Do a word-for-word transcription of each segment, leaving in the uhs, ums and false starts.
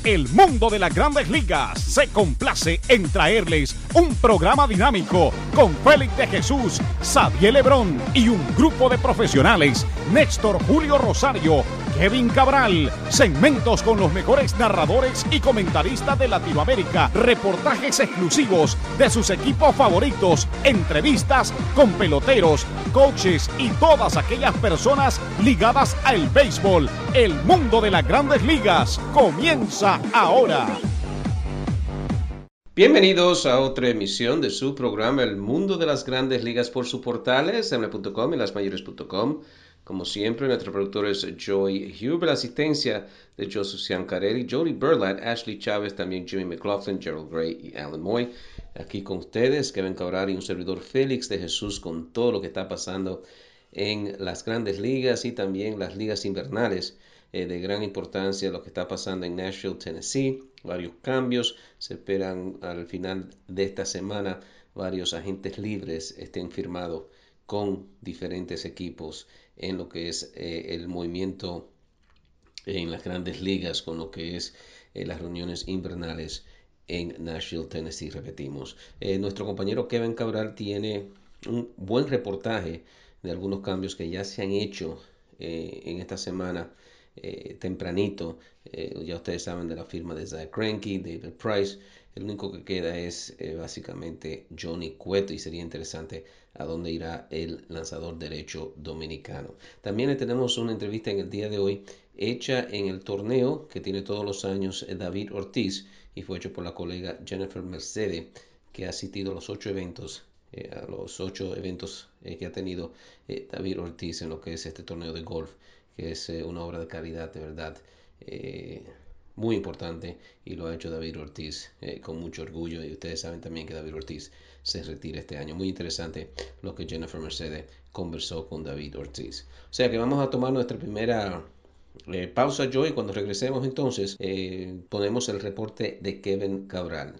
El mundo de las grandes ligas se complace en traerles un programa dinámico con Félix de Jesús, Xavier Lebrón y un grupo de profesionales, Néstor Julio Rosario, Kevin Cabral, segmentos con los mejores narradores y comentaristas de Latinoamérica, reportajes exclusivos de sus equipos favoritos, entrevistas con peloteros, coaches y todas aquellas personas ligadas al béisbol. El mundo de las grandes ligas comienza ahora. Bienvenidos a otra emisión de su programa El Mundo de las Grandes Ligas por sus portales, M L B punto com y las mayores punto com. Como siempre, nuestro productor es Joey Huber, la asistencia de Joseph Ciancarelli, Jody Berlat, Ashley Chávez, también Jimmy McLaughlin, Gerald Gray y Alan Moy. Aquí con ustedes, Kevin Cabral y un servidor Félix de Jesús con todo lo que está pasando en las grandes ligas y también las ligas invernales. Eh, de gran importancia lo que está pasando en Nashville, Tennessee. Varios cambios. Se esperan al final de esta semana varios agentes libres estén firmados con diferentes equipos en lo que es eh, el movimiento en las grandes ligas, con lo que es eh, las reuniones invernales en Nashville, Tennessee, repetimos. Eh, nuestro compañero Kevin Cabral tiene un buen reportaje de algunos cambios que ya se han hecho eh, en esta semana eh, tempranito. Eh, ya ustedes saben de la firma de Zach Greinke, David Price. El único que queda es eh, básicamente Johnny Cueto y sería interesante a dónde irá el lanzador derecho dominicano. También le tenemos una entrevista en el día de hoy hecha en el torneo que tiene todos los años David Ortiz y fue hecho por la colega Jennifer Mercedes, que ha asistido a los ocho eventos, eh, a los ocho eventos eh, que ha tenido eh, David Ortiz en lo que es este torneo de golf, que es eh, una obra de caridad de verdad. Eh, muy importante y lo ha hecho David Ortiz eh, con mucho orgullo, y ustedes saben también que David Ortiz se retira este año. Muy interesante lo que Jennifer Mercedes conversó con David Ortiz. O sea que vamos a tomar nuestra primera eh, pausa, Joy. Cuando regresemos entonces eh, ponemos el reporte de Kevin Cabral.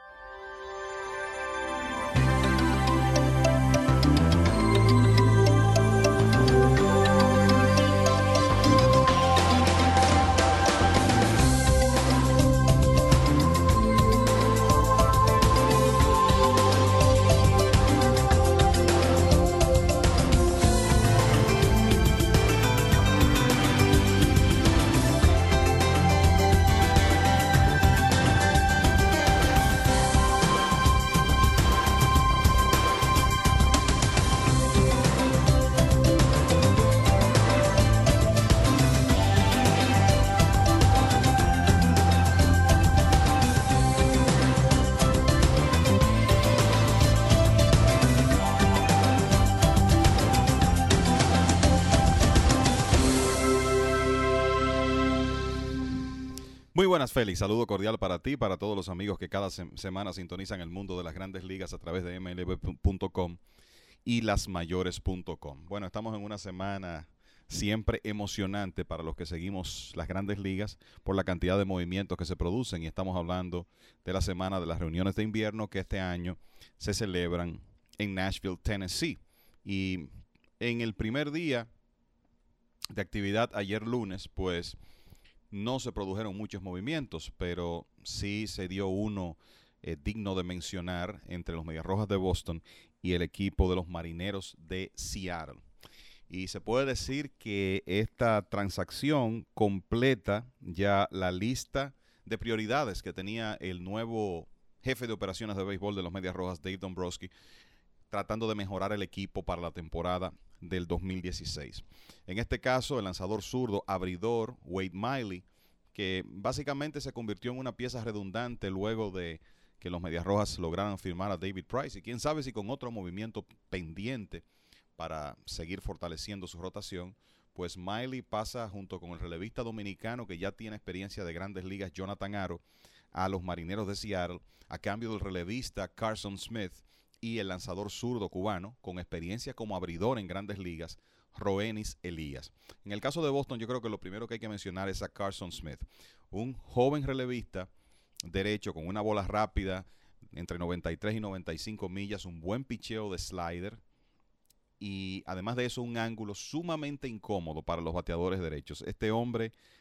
Muy buenas, Félix. Saludo cordial para ti, para todos los amigos que cada se semana sintonizan el mundo de las grandes ligas a través de M L B punto com y las mayores punto com. Bueno, estamos en una semana siempre emocionante para los que seguimos las grandes ligas por la cantidad de movimientos que se producen, y estamos hablando de la semana de las reuniones de invierno que este año se celebran en Nashville, Tennessee. Y en el primer día de actividad ayer lunes, pues no se produjeron muchos movimientos, pero sí se dio uno eh, digno de mencionar entre los Medias Rojas de Boston y el equipo de los Marineros de Seattle. Y se puede decir que esta transacción completa ya la lista de prioridades que tenía el nuevo jefe de operaciones de béisbol de los Medias Rojas, Dave Dombrowski, tratando de mejorar el equipo para la temporada del dos mil dieciséis. En este caso, el lanzador zurdo abridor Wade Miley, que básicamente se convirtió en una pieza redundante luego de que los Medias Rojas lograran firmar a David Price, y quién sabe si con otro movimiento pendiente para seguir fortaleciendo su rotación, pues Miley pasa junto con el relevista dominicano que ya tiene experiencia de grandes ligas, Jonathan Aro, a los Marineros de Seattle, a cambio del relevista Carson Smith y el lanzador zurdo cubano con experiencia como abridor en grandes ligas, Roenis Elías. En el caso de Boston, yo creo que lo primero que hay que mencionar es a Carson Smith, un joven relevista derecho con una bola rápida entre noventa y tres y noventa y cinco millas, un buen picheo de slider y además de eso un ángulo sumamente incómodo para los bateadores derechos. Este hombre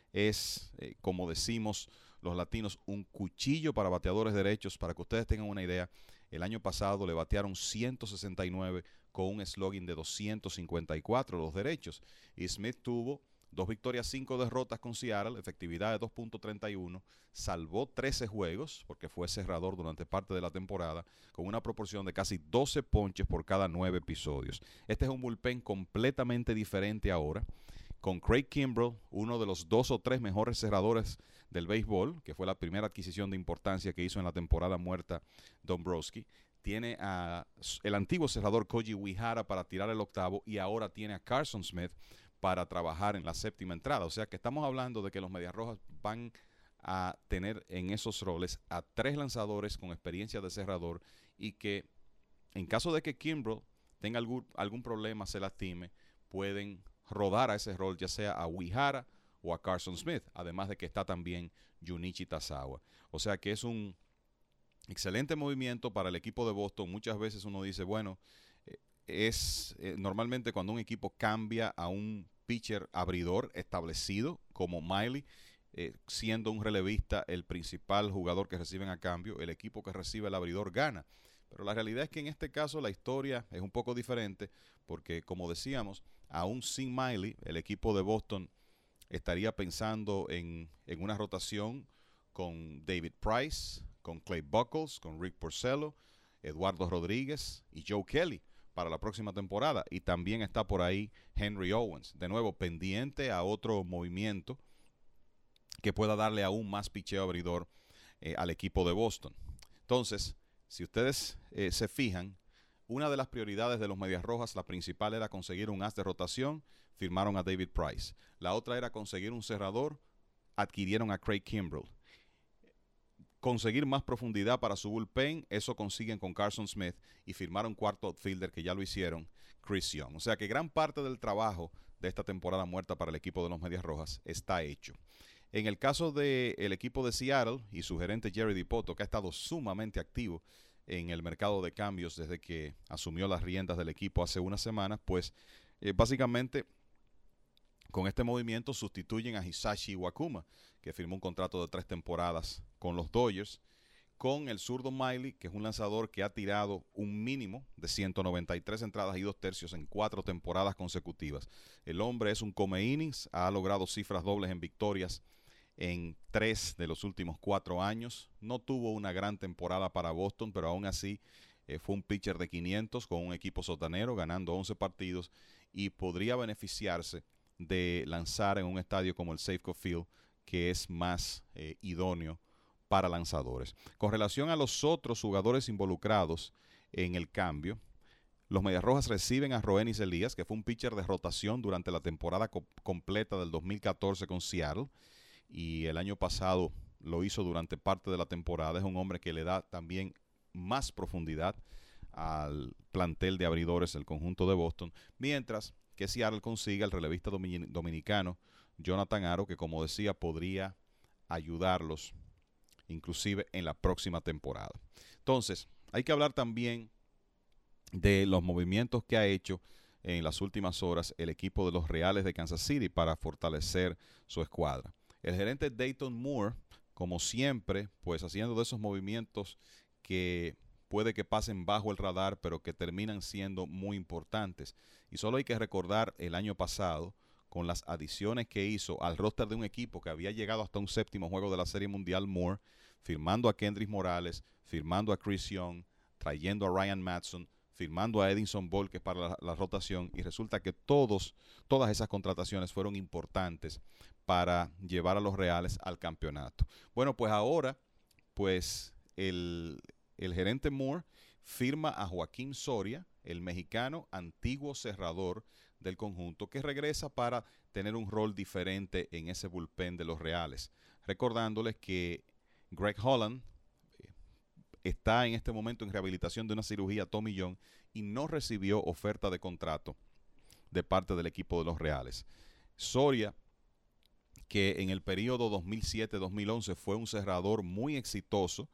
es, eh, como decimos los latinos, un cuchillo para bateadores derechos. Para que ustedes tengan una idea, el año pasado le batearon ciento sesenta y nueve con un slugging de doscientos cincuenta y cuatro los derechos. Y Smith tuvo dos victorias, cinco derrotas con Seattle, efectividad de dos punto treinta y uno, salvó trece juegos porque fue cerrador durante parte de la temporada con una proporción de casi doce ponches por cada nueve episodios. Este es un bullpen completamente diferente ahora, con Craig Kimbrel, uno de los dos o tres mejores cerradores del béisbol, que fue la primera adquisición de importancia que hizo en la temporada muerta Dombrowski. Tiene a el antiguo cerrador Koji Uehara para tirar el octavo y ahora tiene a Carson Smith para trabajar en la séptima entrada. O sea que estamos hablando de que los Medias Rojas van a tener en esos roles a tres lanzadores con experiencia de cerrador y que en caso de que Kimbrel tenga algún, algún problema, se lastime, pueden rodar a ese rol, ya sea a Uehara o a Carson Smith, además de que está también Junichi Tazawa. O sea que es un excelente movimiento para el equipo de Boston. Muchas veces uno dice, bueno, eh, es eh, normalmente cuando un equipo cambia a un pitcher abridor establecido como Miley, eh, siendo un relevista el principal jugador que reciben a cambio, el equipo que recibe el abridor gana. Pero la realidad es que en este caso la historia es un poco diferente porque, como decíamos, aún sin Miley, el equipo de Boston estaría pensando en, en una rotación con David Price, con Clay Buchholz, con Rick Porcello, Eduardo Rodríguez y Joe Kelly para la próxima temporada. Y también está por ahí Henry Owens, de nuevo pendiente a otro movimiento que pueda darle aún más picheo abridor eh, al equipo de Boston. Entonces, si ustedes eh, se fijan, una de las prioridades de los Medias Rojas, la principal era conseguir un as de rotación, firmaron a David Price. La otra era conseguir un cerrador, adquirieron a Craig Kimbrel. Conseguir más profundidad para su bullpen, eso consiguen con Carson Smith y firmaron cuarto outfielder, que ya lo hicieron, Chris Young. O sea que gran parte del trabajo de esta temporada muerta para el equipo de los Medias Rojas está hecho. En el caso del equipo de Seattle y su gerente Jerry Dipoto, que ha estado sumamente activo en el mercado de cambios desde que asumió las riendas del equipo hace unas semanas, pues eh, básicamente con este movimiento sustituyen a Hisashi Iwakuma, que firmó un contrato de tres temporadas con los Dodgers, con el zurdo Miley, que es un lanzador que ha tirado un mínimo de ciento noventa y tres entradas y dos tercios en cuatro temporadas consecutivas. El hombre es un come innings, ha logrado cifras dobles en victorias en tres de los últimos cuatro años. No tuvo una gran temporada para Boston, pero aún así eh, fue un pitcher de quinientos con un equipo sotanero, ganando once partidos, y podría beneficiarse de lanzar en un estadio como el Safeco Field, que es más eh, idóneo para lanzadores. Con relación a los otros jugadores involucrados en el cambio, los Medias Rojas reciben a Roenis Elías, que fue un pitcher de rotación durante la temporada co- completa del dos mil catorce con Seattle, y el año pasado lo hizo durante parte de la temporada. Es un hombre que le da también más profundidad al plantel de abridores del conjunto de Boston, mientras que Seattle consigue al relevista dominicano Jonathan Aro, que, como decía, podría ayudarlos inclusive en la próxima temporada. Entonces, hay que hablar también de los movimientos que ha hecho en las últimas horas el equipo de los Reales de Kansas City para fortalecer su escuadra. El gerente Dayton Moore, como siempre, pues haciendo de esos movimientos que puede que pasen bajo el radar, pero que terminan siendo muy importantes. Y solo hay que recordar el año pasado, con las adiciones que hizo al roster de un equipo que había llegado hasta un séptimo juego de la Serie Mundial, Moore, firmando a Kendrys Morales, firmando a Chris Young, trayendo a Ryan Madson, firmando a Edinson Volquez para la, la rotación, y resulta que todos, todas esas contrataciones fueron importantes para llevar a los Reales al campeonato. Bueno, pues ahora, pues el, el gerente Moore firma a Joaquín Soria, el mexicano antiguo cerrador del conjunto, que regresa para tener un rol diferente en ese bullpen de los Reales. Recordándoles que Greg Holland está en este momento en rehabilitación de una cirugía Tommy John y no recibió oferta de contrato de parte del equipo de los Reales. Soria, que en el periodo dos mil siete dos mil once fue un cerrador muy exitoso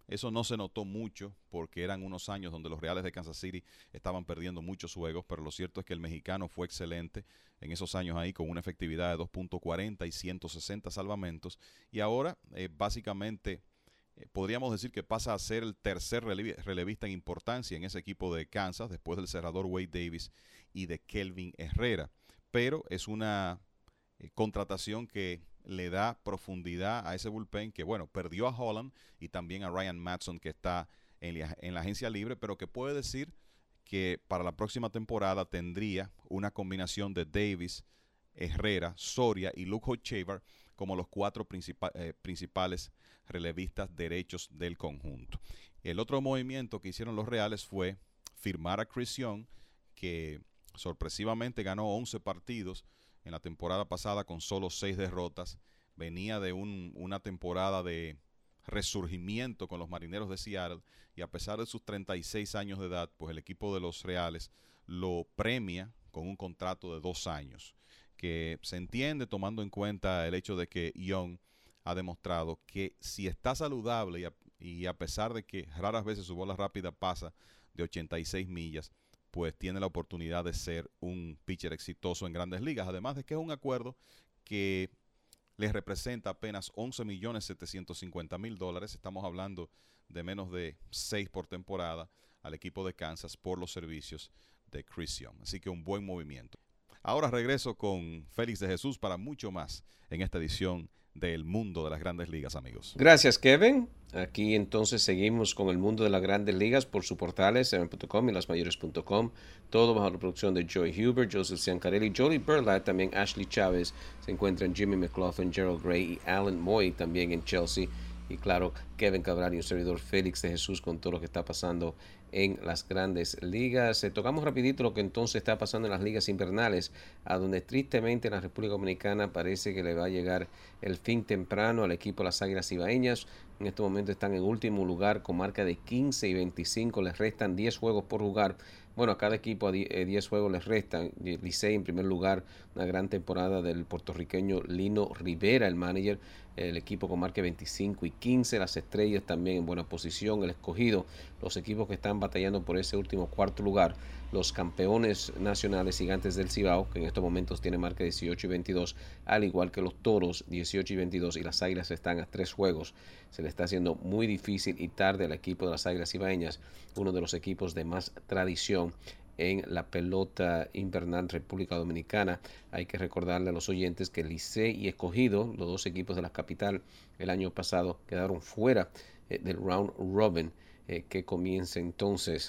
Eso no se notó mucho porque eran unos años donde los Reales de Kansas City estaban perdiendo muchos juegos, pero lo cierto es que el mexicano fue excelente en esos años ahí con una efectividad de dos punto cuarenta y ciento sesenta salvamentos. Y ahora, eh, básicamente, eh, podríamos decir que pasa a ser el tercer relev- relevista en importancia en ese equipo de Kansas, después del cerrador Wade Davis y de Kelvin Herrera. Pero es una eh, contratación que le da profundidad a ese bullpen que, bueno, perdió a Holland y también a Ryan Madson, que está en la, en la agencia libre, pero que puede decir que para la próxima temporada tendría una combinación de Davis, Herrera, Soria y Luke Hochevar como los cuatro principal, eh, principales relevistas derechos del conjunto. El otro movimiento que hicieron los Reales fue firmar a Chris Young, que sorpresivamente ganó once partidos en la temporada pasada con solo seis derrotas. Venía de un, una temporada de resurgimiento con los Marineros de Seattle y a pesar de sus treinta y seis años de edad, pues el equipo de los Reales lo premia con un contrato de dos años, que se entiende tomando en cuenta el hecho de que Young ha demostrado que si está saludable y a, y a pesar de que raras veces su bola rápida pasa de ochenta y seis millas, pues tiene la oportunidad de ser un pitcher exitoso en Grandes Ligas. Además de que es un acuerdo que les representa apenas once millones setecientos cincuenta mil dólares. Estamos hablando de menos de seis por temporada al equipo de Kansas por los servicios de Chris Young. Así que un buen movimiento. Ahora regreso con Félix de Jesús para mucho más en esta edición del Mundo de las Grandes Ligas, amigos. Gracias, Kevin. Aquí entonces seguimos con el Mundo de las Grandes Ligas por su portales, seven punto com y las mayores punto com. Todo bajo la producción de Joey Huber, Joseph Ciancarelli, Jolie Berlat, también Ashley Chávez. Se encuentran Jimmy McLaughlin, Gerald Gray y Alan Moy también en Chelsea. Y claro, Kevin Cabral y un servidor Félix de Jesús con todo lo que está pasando en las Grandes Ligas. Eh, tocamos rapidito lo que entonces está pasando en las ligas invernales, a donde tristemente en la República Dominicana parece que le va a llegar el fin temprano al equipo de las Águilas Ibaeñas. En este momento están en último lugar con marca de quince y veinticinco. Les restan diez juegos por jugar. Bueno, a cada equipo diez juegos les restan. Licey en primer lugar, una gran temporada del puertorriqueño Lino Rivera, el manager. El equipo con marca veinticinco y quince. Las Estrellas también en buena posición. El Escogido, los equipos que están batallando por ese último cuarto lugar. Los campeones nacionales Gigantes del Cibao, que en estos momentos tiene marca dieciocho y veintidós, al igual que los Toros dieciocho y veintidós, y las Águilas están a tres juegos. Se le está haciendo muy difícil y tarde al equipo de las Águilas Ibaeñas, uno de los equipos de más tradición en la pelota invernal República Dominicana. Hay que recordarle a los oyentes que Licey y Escogido, los dos equipos de la capital, el año pasado quedaron fuera eh, del round robin eh, que comienza entonces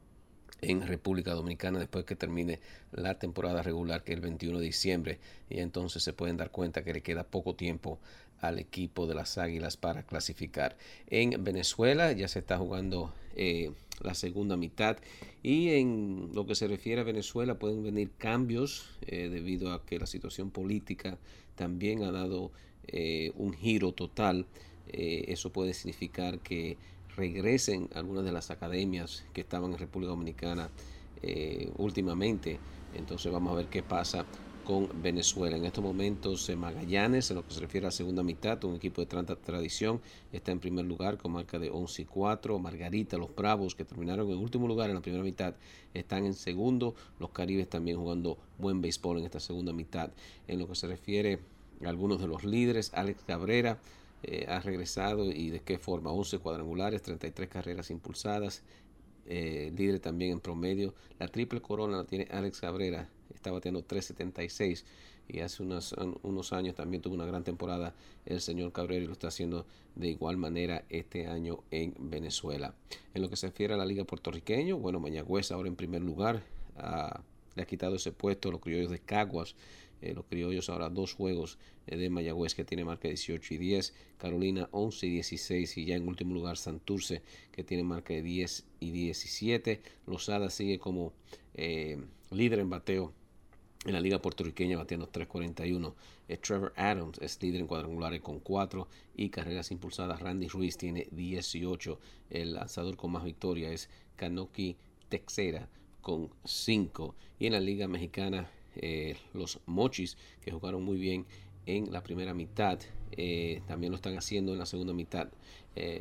en República Dominicana después que termine la temporada regular, que es el veintiuno de diciembre, y entonces se pueden dar cuenta que le queda poco tiempo al equipo de las Águilas para clasificar. En Venezuela ya se está jugando eh, la segunda mitad, y en lo que se refiere a Venezuela pueden venir cambios eh, debido a que la situación política también ha dado eh, un giro total. Eh, eso puede significar que regresen algunas de las academias que estaban en República Dominicana eh, últimamente. Entonces vamos a ver qué pasa con Venezuela. En estos momentos Magallanes, en lo que se refiere a la segunda mitad, un equipo de tanta tradición, está en primer lugar con marca de once y cuatro. Margarita, los Bravos, que terminaron en último lugar en la primera mitad, están en segundo. Los Caribes también jugando buen béisbol en esta segunda mitad. En lo que se refiere a algunos de los líderes, Alex Cabrera Eh, ha regresado, y de qué forma: once cuadrangulares, treinta y tres carreras impulsadas, eh, líder también en promedio. La triple corona la tiene Alex Cabrera, está bateando tres setenta y seis, y hace unos, unos años también tuvo una gran temporada el señor Cabrera, y lo está haciendo de igual manera este año en Venezuela. En lo que se refiere a la liga puertorriqueña, bueno, Mayagüez ahora en primer lugar, uh, le ha quitado ese puesto a los Criollos de Caguas. Eh, los Criollos ahora dos juegos eh, de Mayagüez, que tiene marca dieciocho y diez. Carolina once y dieciséis, y ya en último lugar Santurce, que tiene marca de diez y diecisiete. Losada sigue como eh, líder en bateo en la liga puertorriqueña, bateando tres cuarenta y uno. Eh, Trevor Adams es líder en cuadrangulares con cuatro y carreras impulsadas. Randy Ruiz tiene dieciocho. El lanzador con más victoria es Kanoki Texera con cinco. Y en la liga mexicana, Eh, los Mochis, que jugaron muy bien en la primera mitad, eh, también lo están haciendo en la segunda mitad. Eh,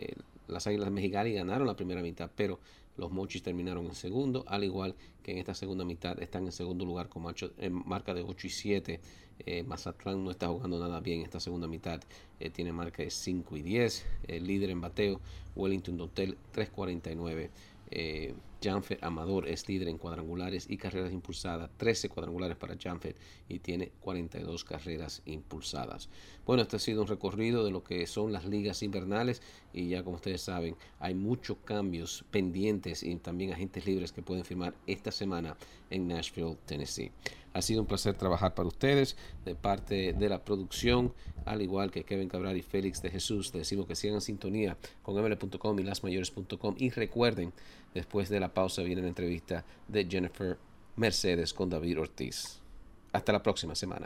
las Águilas Mexicali ganaron la primera mitad, pero los Mochis terminaron en segundo, al igual que en esta segunda mitad están en segundo lugar con macho, en marca de ocho y siete. Eh, Mazatlán no está jugando nada bien en esta segunda mitad, eh, tiene marca de cinco y diez. El líder en bateo, Wellington Dotel, tres cuarenta y nueve. Eh, Janfer Amador es líder en cuadrangulares y carreras impulsadas, trece cuadrangulares para Janfer y tiene cuarenta y dos carreras impulsadas. Bueno, este ha sido un recorrido de lo que son las ligas invernales y ya como ustedes saben hay muchos cambios pendientes y también agentes libres que pueden firmar esta semana en Nashville, Tennessee. Ha sido un placer trabajar para ustedes de parte de la producción, al igual que Kevin Cabral y Félix de Jesús. Les decimos que sigan en sintonía con M L punto com y las mayores punto com y recuerden, después de la pausa viene la entrevista de Jennifer Mercedes con David Ortiz. Hasta la próxima semana.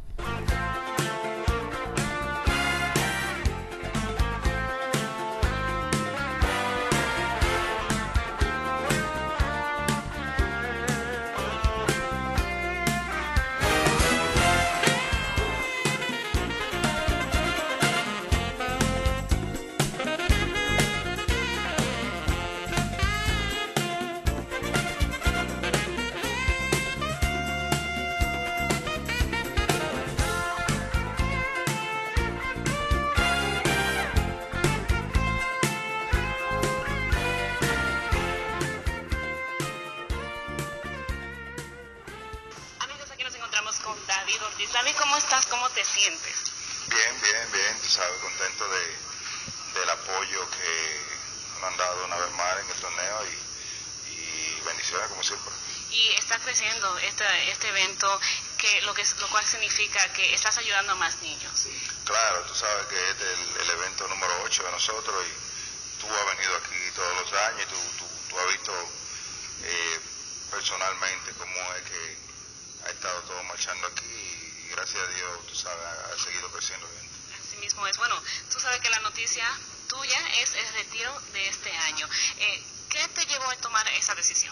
David, ¿cómo estás? ¿Cómo te sientes? Bien, bien, bien, tú sabes, contento de, del apoyo que nos han dado una vez más en el torneo y, y bendiciones como siempre. Y está creciendo este, este evento, que lo, que lo cual significa que estás ayudando a más niños. Claro, tú sabes que este es el, el evento número ocho de nosotros y tú has venido aquí todos los años y tú, tú, tú has visto eh, personalmente cómo es que ha estado todo marchando aquí y gracias a Dios, tú sabes, ha seguido creciendo bien. Así mismo es. Bueno, tú sabes que la noticia tuya es el retiro de este año. Eh, ¿Qué te llevó a tomar esa decisión?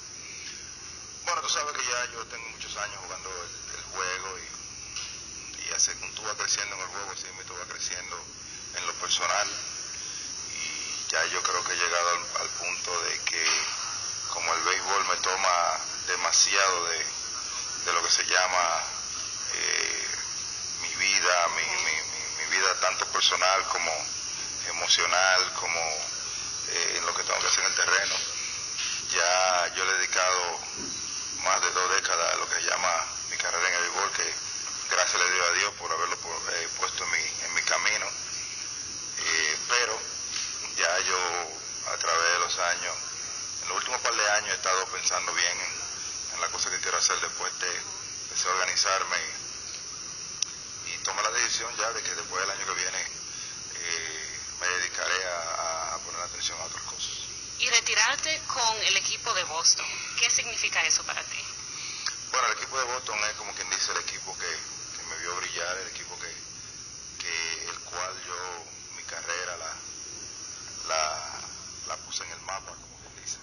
Bueno, tú sabes que ya yo tengo muchos años jugando el, el juego y, y así como tú vas creciendo en el juego, así tú vas creciendo en lo personal y ya yo creo que he llegado al, al punto de que como el béisbol me toma demasiado de, de lo que se llama eh, mi vida, mi, mi, mi, mi vida tanto personal como emocional, como eh, en lo que tengo que hacer en el terreno. Ya yo le he dedicado más de dos décadas a lo que se llama mi carrera en el béisbol, que gracias le doy a Dios por haberlo por, eh, puesto en mi, en mi camino. Eh, pero ya yo a través de los años, en los últimos par de años he estado pensando bien en, en la cosa que quiero hacer después de, de organizarme y, y tomé la decisión ya de que después del año que viene eh, me dedicaré a, a poner atención a otras cosas. Y retirarte con el equipo de Boston, ¿qué significa eso para ti? Bueno, el equipo de Boston es como quien dice el equipo que, que me vio brillar, el equipo que, que el cual yo, mi carrera la, la, la puse en el mapa, como quien dice.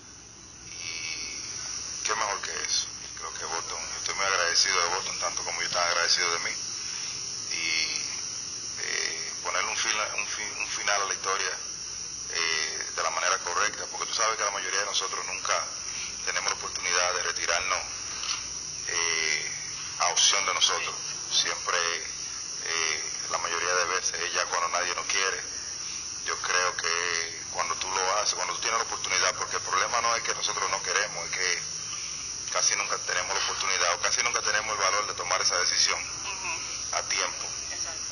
Y qué mejor que eso. Creo que Boston, yo estoy muy agradecido de Boston, tanto como ellos están agradecidos de mí. Y eh, ponerle un, fin, un, fin, un final a la historia Eh, de la manera correcta, porque tú sabes que la mayoría de nosotros nunca tenemos la oportunidad de retirarnos eh, a opción de nosotros. Siempre, eh, la mayoría de veces, es ya cuando nadie nos quiere. Yo creo que cuando tú lo haces, cuando tú tienes la oportunidad, porque el problema no es que nosotros no queremos, es que casi nunca tenemos la oportunidad o casi nunca tenemos el valor de tomar esa decisión uh-huh. a tiempo. Exacto.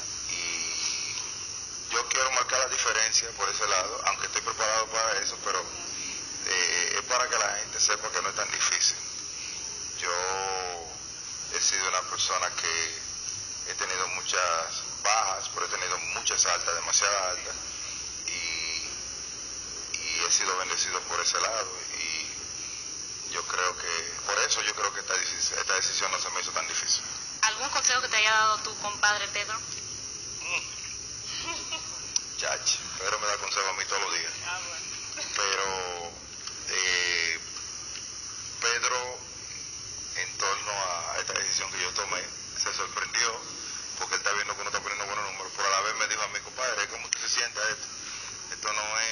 Yo quiero marcar la diferencia por ese lado, aunque estoy preparado para eso, pero eh, es para que la gente sepa que no es tan difícil. Yo he sido una persona que he tenido muchas bajas, pero he tenido muchas altas, demasiadas altas, y, y he sido bendecido por ese lado. Y yo creo que, por eso yo creo que esta, esta decisión no se me hizo tan difícil. ¿Algún consejo que te haya dado tu compadre Pedro? Mm. Chachi, Pedro me da consejo a mí todos los días. Ah, bueno. Pero eh, Pedro, en torno a esta decisión que yo tomé, se sorprendió porque él está viendo que uno está poniendo buenos números, pero a la vez me dijo a mi compadre, ¿cómo usted se siente esto? Esto no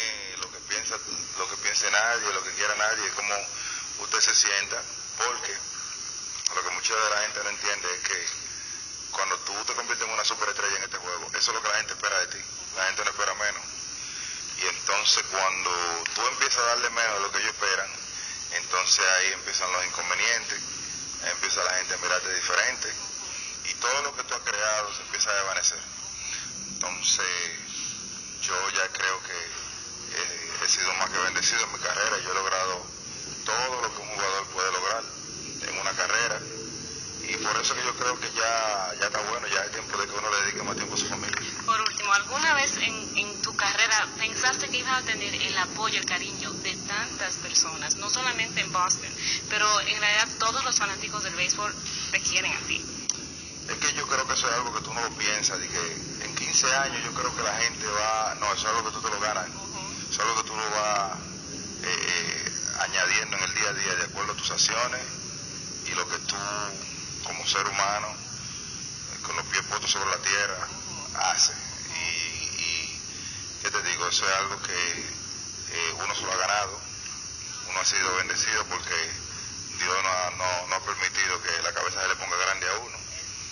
nadie, lo que quiera nadie, es como usted se sienta, porque lo que mucha de la gente no entiende es que cuando tú te conviertes en una superestrella en este juego, eso es lo que la gente espera de ti, la gente no espera menos. Y entonces cuando tú empiezas a darle menos de lo que ellos esperan, entonces ahí empiezan los inconvenientes, ahí empieza la gente a mirarte diferente, y todo lo que tú has creado se empieza a desvanecer. Entonces yo ya creo que eh, he sido más que bendecido en mi carrera, yo he logrado todo lo que un jugador puede lograr en una carrera, y por eso que yo creo que ya, ya está bueno, ya es tiempo de que uno le dedique más tiempo a su familia. Por último, ¿alguna vez en, en tu carrera pensaste que ibas a tener el apoyo, el cariño de tantas personas, no solamente en Boston, pero en realidad todos los fanáticos del béisbol te quieren a ti? Es que yo creo que eso es algo que tú no lo piensas, de que en quince años yo creo que la gente va, no, eso es algo que tú te lo ganas, uh-huh. Eso es algo que tú lo vas eh, añadiendo en el día a día de acuerdo a tus acciones y lo que tú como ser humano, con los pies puestos sobre la tierra, hace. Y, y ¿qué te digo? Eso es algo que eh, uno se lo ha ganado, uno ha sido bendecido porque Dios no ha, no, no ha permitido que la cabeza se le ponga grande a uno.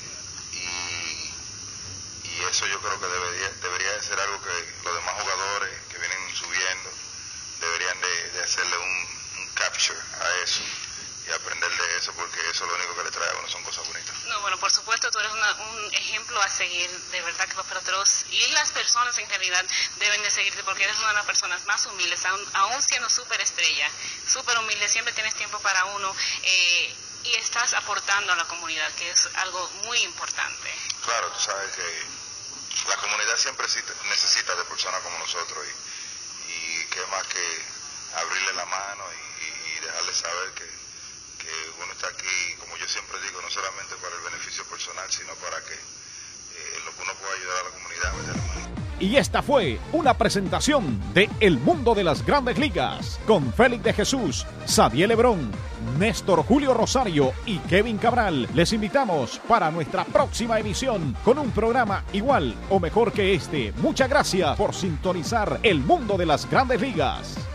Y, y eso yo creo que debería, debería de ser algo que los demás jugadores que vienen subiendo deberían de, de hacerle un, un capture a eso y aprender de eso, porque eso es lo único que le trae a uno, son cosas bonitas. No, bueno, por supuesto, tú eres una, un ejemplo a seguir, de verdad que los peloteros y las personas en realidad deben de seguirte, porque eres una de las personas más humildes, aún, aún siendo súper estrella, súper humilde, siempre tienes tiempo para uno, eh, y estás aportando a la comunidad, que es algo muy importante. Claro, tú sabes que la comunidad siempre necesita de personas como nosotros, y, y qué más que abrirle la mano y, y dejarle saber que que uno está aquí, como yo siempre digo, no solamente para el beneficio personal, sino para que eh, lo que uno pueda ayudar a la comunidad, meterle mano. Y esta fue una presentación de El Mundo de las Grandes Ligas con Félix de Jesús, Sadiel Lebrón, Néstor Julio Rosario y Kevin Cabral. Les invitamos para nuestra próxima emisión con un programa igual o mejor que este. Muchas gracias por sintonizar El Mundo de las Grandes Ligas.